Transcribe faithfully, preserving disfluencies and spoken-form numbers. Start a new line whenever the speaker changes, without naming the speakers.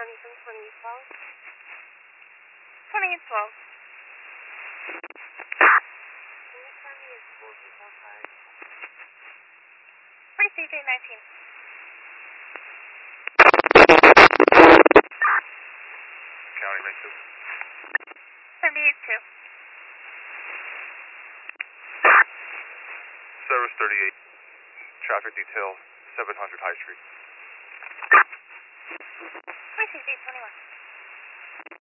anything twenty twelve?
twenty twelve.
Can you send me a school detail card?
Free C J nineteen.
County, make two.
seventy-eight two.
Service thirty-eight. Traffic detail, seven hundred High Street.
Free C J twenty-one.